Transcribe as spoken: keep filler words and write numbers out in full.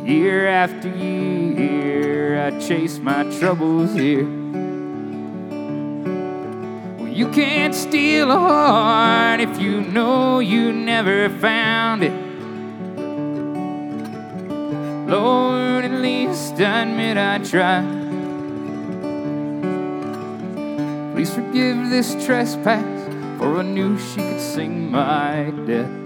Year after year, I chase my troubles here. Well, you can't steal a heart if you know you never found it. Lord, at least admit I tried. Please forgive this trespass, for I knew she could sing my death.